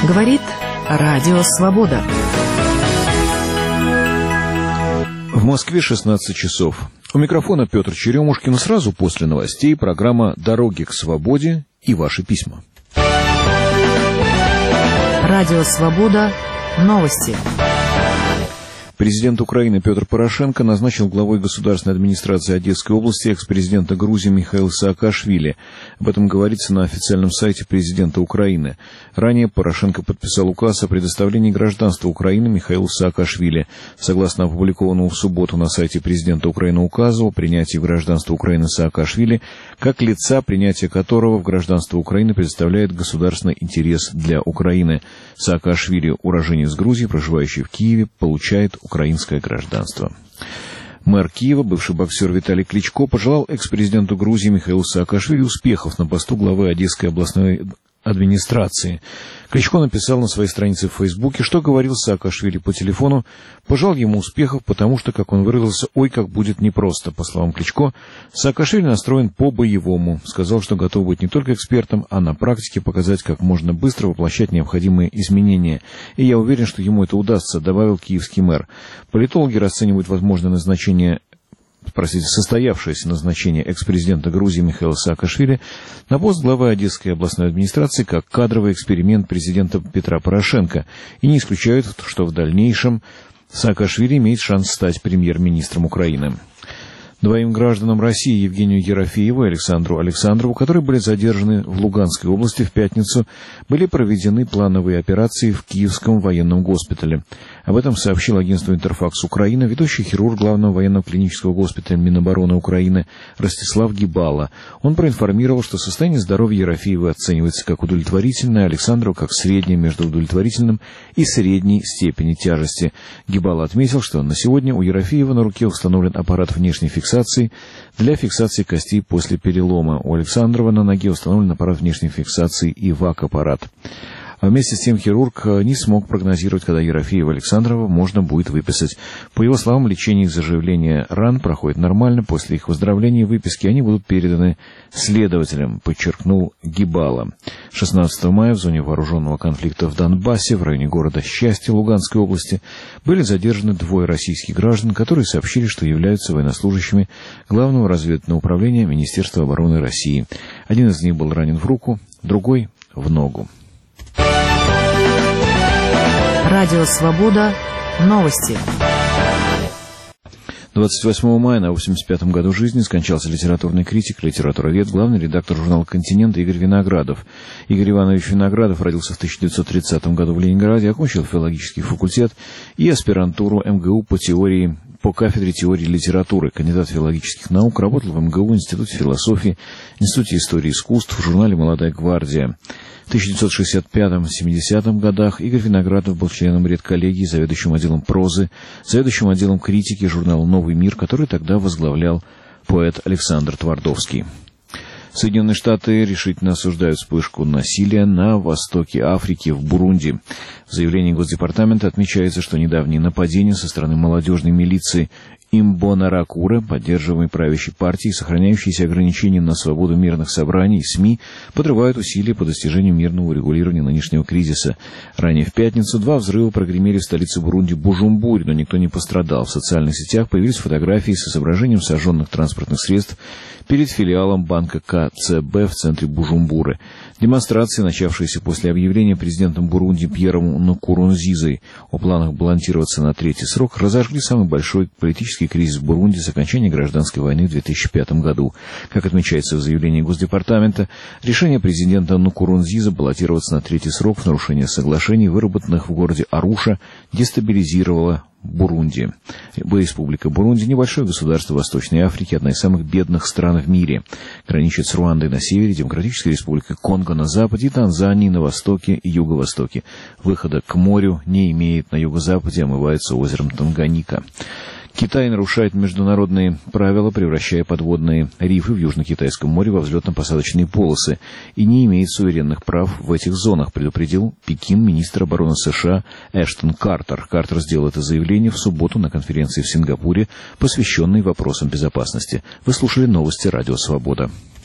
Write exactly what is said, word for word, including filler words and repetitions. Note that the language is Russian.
Говорит Радио Свобода. В Москве шестнадцать часов. У микрофона Петр Черемушкин. Сразу после новостей программа «Дороги к свободе» и ваши письма. Радио Свобода. Новости. Президент Украины Петр Порошенко назначил главой государственной администрации Одесской области экс-президента Грузии Михаила Саакашвили. Об этом говорится на официальном сайте президента Украины. Ранее Порошенко подписал указ о предоставлении гражданства Украины Михаилу Саакашвили. Согласно опубликованному в субботу на сайте президента Украины указу о принятии в гражданство Украины Саакашвили, как лица, принятие которого в гражданство Украины представляет государственный интерес для Украины. Саакашвили, уроженец Грузии, проживающий в Киеве, получает украинское гражданство. Мэр Киева, бывший боксер Виталий Кличко, пожелал экс-президенту Грузии Михаилу Саакашвили успехов на посту главы Одесской областной администрации. Кличко написал на своей странице в Фейсбуке, что говорил Саакашвили по телефону, пожелал ему успехов, потому что, как он выразился, ой, как будет непросто. По словам Кличко, Саакашвили настроен по-боевому. Сказал, что готов быть не только экспертом, а на практике показать, как можно быстро воплощать необходимые изменения. И я уверен, что ему это удастся, добавил киевский мэр. Политологи расценивают возможное назначение Простите, состоявшееся назначение экс-президента Грузии Михаила Саакашвили на пост главы Одесской областной администрации как кадровый эксперимент президента Петра Порошенко и не исключают, что в дальнейшем Саакашвили имеет шанс стать премьер-министром Украины. Двоим гражданам России, Евгению Ерофееву и Александру Александрову, которые были задержаны в Луганской области в пятницу, были проведены плановые операции в Киевском военном госпитале. Об этом сообщил агентству «Интерфакс Украина» ведущий хирург главного военного клинического госпиталя Минобороны Украины Ростислав Гибала. Он проинформировал, что состояние здоровья Ерофеева оценивается как удовлетворительное, а Александрова как среднее между удовлетворительным и средней степени тяжести. Гибала отметил, что на сегодня у Ерофеева на руке установлен аппарат внешней фиксации для фиксации костей после перелома. У Александрова на ноге установлен аппарат внешней фиксации и ВАК-аппарат. А вместе с тем хирург не смог прогнозировать, когда Ерофеева и Александрова можно будет выписать. По его словам, лечение и заживление ран проходит нормально. После их выздоровления и выписки они будут переданы следователям, подчеркнул Гибала. шестнадцатого мая в зоне вооруженного конфликта в Донбассе, в районе города Счастье Луганской области, были задержаны двое российских граждан, которые сообщили, что являются военнослужащими Главного разведывательного управления Министерства обороны России. Один из них был ранен в руку, другой — в ногу. Радио Свобода. Новости. двадцать восьмого мая на восемьдесят пятом году жизни скончался литературный критик, литературовед, главный редактор журнала «Континент» Игорь Виноградов. Игорь Иванович Виноградов родился в тысяча девятьсот тридцатом году в Ленинграде, окончил филологический факультет и аспирантуру эм гэ у по теории по кафедре теории литературы, кандидат филологических наук, работал в эм гэ у, Институте философии, Институте истории искусств, в журнале «Молодая гвардия». В тысяча девятьсот шестьдесят пятом — семидесятом годах Игорь Виноградов был членом редколлегии, заведующим отделом прозы, заведующим отделом критики журнала «Новый мир», который тогда возглавлял поэт Александр Твардовский. Соединенные Штаты решительно осуждают вспышку насилия на востоке Африки, в Бурунди. В заявлении Госдепартамента отмечается, что недавние нападения со стороны молодежной милиции Имбонаракура, поддерживаемой правящей партией, сохраняющиеся ограничения на свободу мирных собраний, СМИ, подрывают усилия по достижению мирного урегулирования нынешнего кризиса. Ранее в пятницу два взрыва прогремели в столице Бурунди Бужумбуре, но никто не пострадал. В социальных сетях появились фотографии с изображением сожженных транспортных средств перед филиалом банка ка цэ бэ в центре Бужумбуры. Демонстрации, начавшиеся после объявления президентом Бурунди Пьером Нкурунзизой о планах баллотироваться на третий срок, разожгли самый большой политический кризис в Бурунди с окончания гражданской войны в две тысячи пятом году. Как отмечается в заявлении Госдепартамента, решение президента Нкурунзиза баллотироваться на третий срок в нарушение соглашений, выработанных в городе Аруша, дестабилизировало Бурунди. Республика Бурунди — небольшое государство Восточной Африки, одна из самых бедных стран в мире. Граничит с Руандой на севере, Демократической Республикой Конго на западе и Танзанией на востоке и юго-востоке. Выхода к морю не имеет, на юго-западе омывается озером Танганьика. Китай нарушает международные правила, превращая подводные рифы в Южно-Китайском море во взлетно-посадочные полосы, и не имеет суверенных прав в этих зонах, предупредил Пекин министр обороны США Эштон Картер. Картер сделал это заявление в субботу на конференции в Сингапуре, посвященной вопросам безопасности. Вы слушали новости «Радио Свобода».